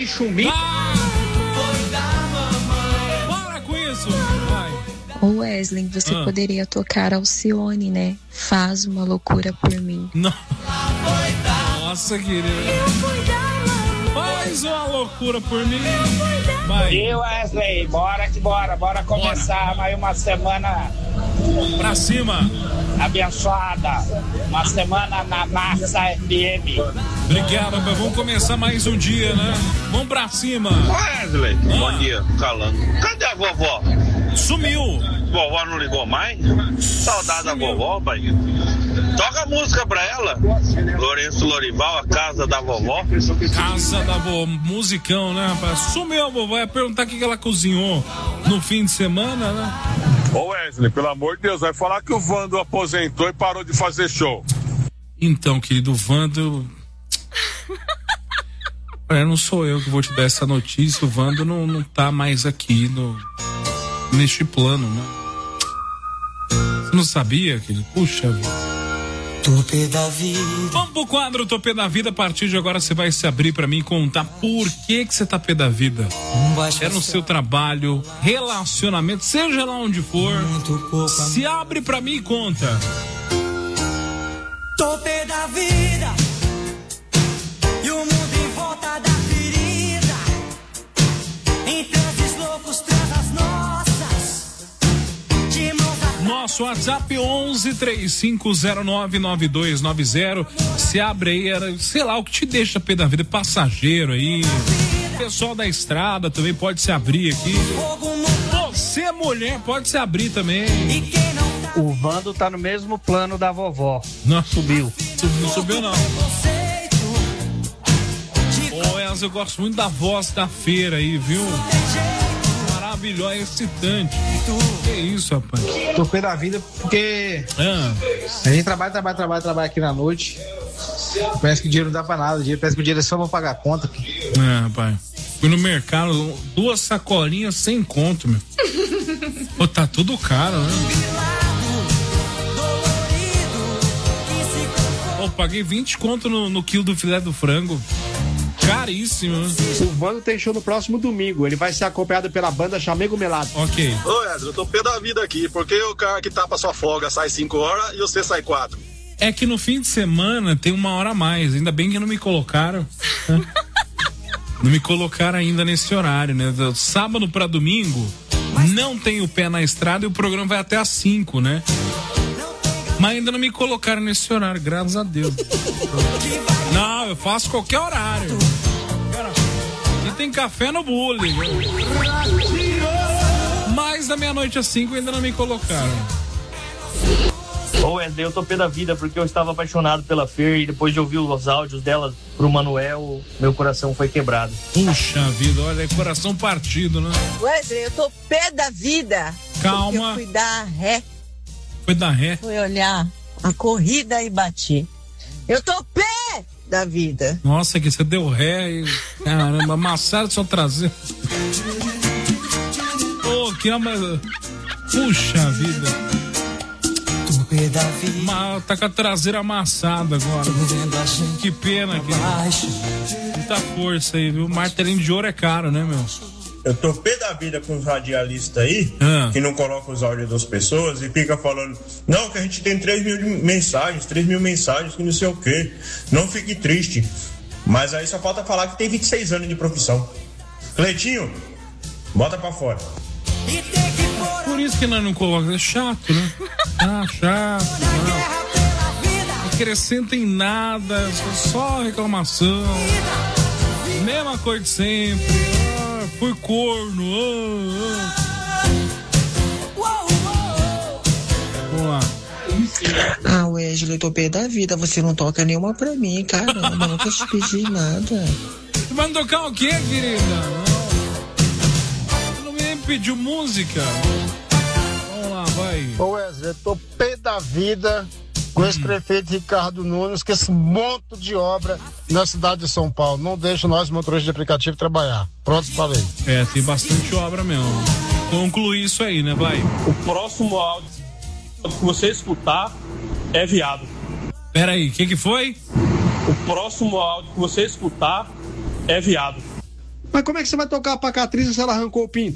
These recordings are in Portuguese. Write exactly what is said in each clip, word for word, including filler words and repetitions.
Chumbi. Ah! Bora com isso. Vai. Ô Wesley, você ah. poderia tocar Alcione, né? Faz uma loucura por mim. Não. Nossa, querida. Faz uma loucura por mim. Vai. E Wesley, bora que bora. Bora começar bora. Mais uma semana. Pra cima. Abençoada. Uma semana na Massa F M. Obrigado, mas vamos começar mais um dia, né? Vamos pra cima. Wesley, ah. bom dia, calando. Cadê a vovó? Sumiu. Vovó não ligou mais? Saudade Sumiu. Da vovó, pai. Toca a música pra ela. Lourenço Lorival, a casa da vovó. Casa da vovó, musicão, né, rapaz? Sumiu a vovó, ia perguntar o que ela cozinhou no fim de semana, né? Ô Wesley, pelo amor de Deus, vai falar que o Vando aposentou e parou de fazer show. Então, querido Vando... É, não sou eu que vou te dar essa notícia, o Vando não, não tá mais aqui no, neste plano, né? Você não sabia, querido? Puxa vida. Topê da vida. Vamos pro quadro Topê da Vida. A partir de agora você vai se abrir pra mim e contar por que que você tá pé da vida. É no seu trabalho, relacionamento, seja lá onde for. Se abre pra mim e conta. Topê da vida. E o mundo em volta da ferida. Em transes loucos, transas nossas. De mãos a... Nosso WhatsApp onze três cinco zero nove nove dois nove zero. Se abre aí, era, sei lá, o que te deixa pé da vida, passageiro aí. O pessoal da estrada também pode se abrir aqui. Você, mulher, pode se abrir também. O Vando tá no mesmo plano da vovó. Não subiu. Não subiu, não. Ô, Elza, eu gosto muito da voz da feira aí, viu? Maravilhosa, excitante. Que isso, rapaz? Tô pé da vida porque ah. a gente trabalha, trabalha, trabalha, trabalha aqui na noite. Parece que o dinheiro não dá pra nada. Parece que o dinheiro é só pra pagar a conta. É, rapaz. Fui no mercado, duas sacolinhas sem conto, meu. Pô, tá tudo caro, né? Pô, paguei vinte conto no, no quilo do filé do frango. Caríssimo, né? O Vando tem show no próximo domingo. Ele vai ser acompanhado pela banda Chamego Melado. Ok. Ô, Edson, eu tô pé da vida aqui. Porque o cara que tá pra sua folga sai cinco horas e você sai quatro. É que no fim de semana tem uma hora a mais. Ainda bem que não me colocaram. Não me colocaram ainda nesse horário, né? Sábado pra domingo, não tem o pé na estrada e o programa vai até às cinco, né? Mas ainda não me colocaram nesse horário, graças a Deus. Não, eu faço qualquer horário. E tem café no bule. Mas da meia-noite às cinco ainda não me colocaram. Ô Wesley, eu tô pé da vida porque eu estava apaixonado pela Fer e depois de ouvir os áudios dela pro Manuel, meu coração foi quebrado. Puxa vida, olha, coração partido, né? Wesley, eu tô pé da vida. Calma. Eu fui dar ré. Foi dar ré? Fui olhar a corrida e bati. Eu tô pé da vida. Nossa, que você deu ré e... Caramba, amassaram só trazer. Ô, oh, que ama... Puxa vida. Mas tá com a traseira amassada agora. Que pena, que muita força aí, viu? Martelinho de ouro é caro, né, meu? Eu tô pé da vida com os radialistas aí, ah. que não colocam os áudios das pessoas e fica falando, não, que a gente tem três mil mensagens, três mil mensagens, que não sei o quê. Não fique triste. Mas aí só falta falar que tem vinte e seis anos de profissão. Cleitinho, bota pra fora. Por isso que nós não colocamos, é chato, né? Ah, chato. Não acrescenta em nada, só reclamação. Mesma coisa de sempre. Ah, fui corno. Ah, ah. Vamos lá. Ah, Wesley, eu tô pé da vida. Você não toca nenhuma pra mim, caramba. Nunca te pedi nada. Você vai me tocar o quê, querida? Pediu música. Vamos lá, vai. Ô Wesley, eu tô pé da vida com esse hum. prefeito Ricardo Nunes, que esse monte de obra na cidade de São Paulo. Não deixa nós, motoristas de aplicativo, trabalhar. Pronto, falei. É, tem bastante obra mesmo. Conclui isso aí, né, vai. O próximo áudio que você escutar é viado. Peraí, o que que foi? O próximo áudio que você escutar é viado. Mas como é que você vai tocar pra Catriza se ela arrancou o pinto?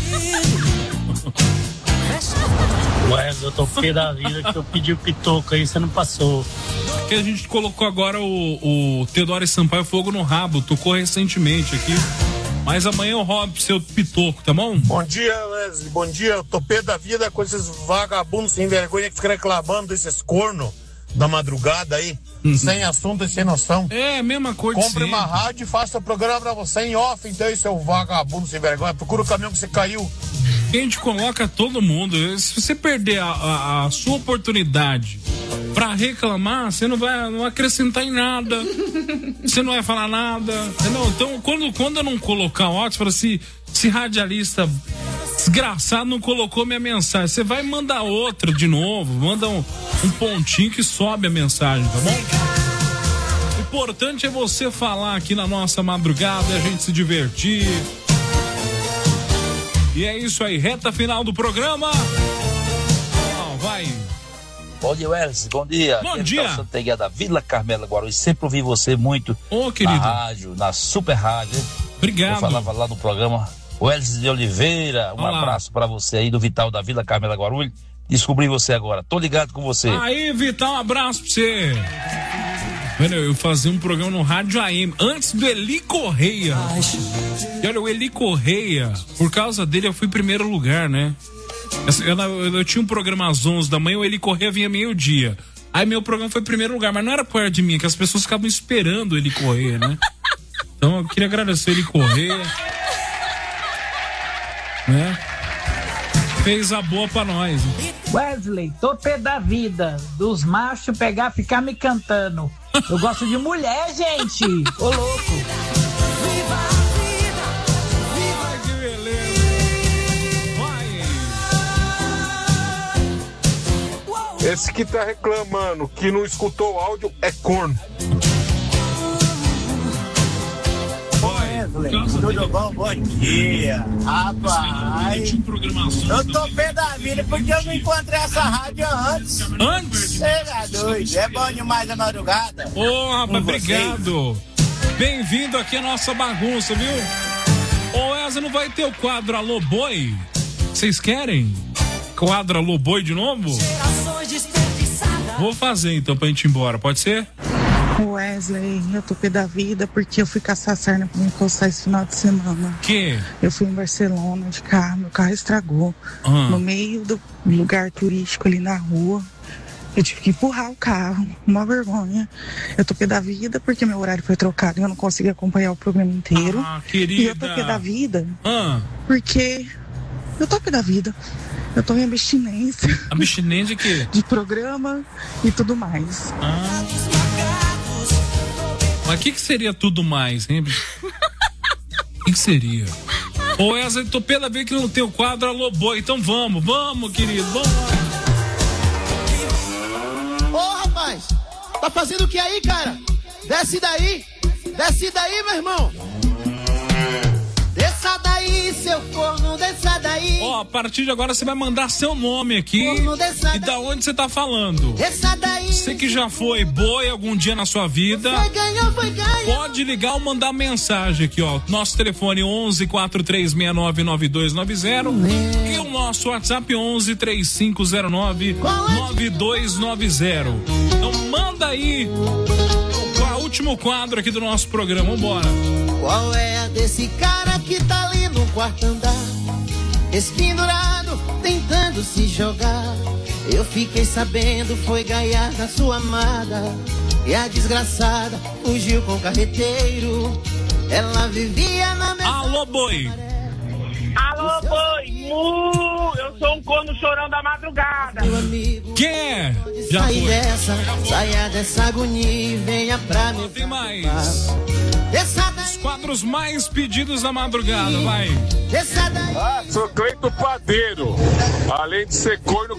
Ué, eu tô pé da vida que eu pedi o pitoco aí, você não passou. Que a gente colocou agora o, o Teodoro Sampaio Fogo no Rabo, tocou recentemente aqui. Mas amanhã eu roubo pro seu pitoco, tá bom? Bom dia, Wesley. Bom dia. Eu tô pé da vida com esses vagabundos sem vergonha que ficam reclamando desses cornos da madrugada aí, uhum. sem assunto e sem noção. É, a mesma coisa. Compre uma rádio e faça o programa pra você em off, então, aí, seu vagabundo sem vergonha. Procura o caminhão que você caiu. A gente coloca todo mundo. Se você perder a, a, a sua oportunidade pra reclamar, você não vai, não vai acrescentar em nada. Você não vai falar nada. Entendeu? Então, quando, quando eu não colocar o áudio, fala assim, esse radialista desgraçado não colocou minha mensagem. Você vai mandar outra de novo. Manda um, um pontinho que sobe a mensagem, tá bom? O importante é você falar aqui na nossa madrugada, a gente se divertir. E é isso aí, reta final do programa. Não, vai. Bom dia, Wesley. Bom dia. Bom Aqui dia. É o Santeguia da Vila Carmela Guarulhos. Sempre ouvi você muito. Ô, querido. Na rádio, na super rádio. Obrigado. Eu falava lá no programa. Wesley de Oliveira, um Olá. abraço pra você aí do Vital da Vila Carmela Guarulhos. Descobri você agora. Tô ligado com você. Aí, Vital, um abraço pra você. Mano, eu fazia um programa no Rádio A M, antes do Eli Correia. E olha, o Eli Correia, por causa dele eu fui em primeiro lugar, né? Eu, eu, eu tinha um programa às onze da manhã, o Eli Correia vinha meio-dia. Aí meu programa foi em primeiro lugar, mas não era por causa de mim, que as pessoas ficavam esperando o Eli Correia, né? Então eu queria agradecer o Eli Correia. Né? Fez a boa pra nós. Né? Wesley, tô pé da vida. Dos machos pegar, ficar me cantando. Eu gosto de mulher, gente. Ô, louco. Ai, que beleza. Vai. Esse que tá reclamando que não escutou o áudio é corno. Tudo bom? Bom dia. Rapaz, eu tô pé da vida porque eu não encontrei essa rádio antes. Antes? Será doido? É bom demais a madrugada. Ô, oh, rapaz, obrigado. Bem-vindo aqui à nossa bagunça, viu? Ô, Eza, não vai ter o quadro Alô Boi? Vocês querem? Quadro Alô Boi de novo? Vou fazer então pra gente ir embora, pode ser? Wesley, eu tô pé da vida porque eu fui caçar sarna pra me coçar esse final de semana. Que? Eu fui em Barcelona de carro, meu carro estragou. Uhum. No meio do lugar turístico ali na rua. Eu tive que empurrar o carro, uma vergonha. Eu tô pé da vida porque meu horário foi trocado e eu não consegui acompanhar o programa inteiro. Ah, querida. E eu tô pé da vida uhum. porque eu tô pé da vida. Eu tô em abstinência. Abstinência de quê? De programa e tudo mais. Ah. Mas o que, que seria tudo mais, hein? O que, que seria? Ô, essa eu tô pela vez que não tem o quadro Alô Boi. Então vamos, vamos, querido, vamos lá. Ô, rapaz, tá fazendo o que aí, cara? Desce daí, desce daí, meu irmão. Desça daí, seu corno, desça daí. Ó, a partir de agora você vai mandar seu nome aqui corno, e da onde você tá falando. Desça daí. Você que já foi boi algum dia na sua vida, foi ganhou, foi ganhou. Pode ligar ou mandar mensagem aqui, ó. Nosso telefone onze, quatro três seis nove, nove dois nove zero e o nosso WhatsApp onze, três cinco zero nove, nove dois nove zero. Então manda aí o último quadro aqui do nosso programa, vambora. Qual é a desse cara que tá ali no quarto andar, espendurado, tentando se jogar? Eu fiquei sabendo, foi gaiar da sua amada, e a desgraçada fugiu com o carreteiro. Ela vivia na mesma... Alô, boi! Alô, boi! Mu! Eu sou um corno chorão da madrugada. Meu amigo, quem é? Já sai foi. dessa, saia dessa agonia e venha pra mim. Tem mais. Os quadros mais pedidos da madrugada, vai. Ah, sou Cleito Padeiro. Além de ser corno,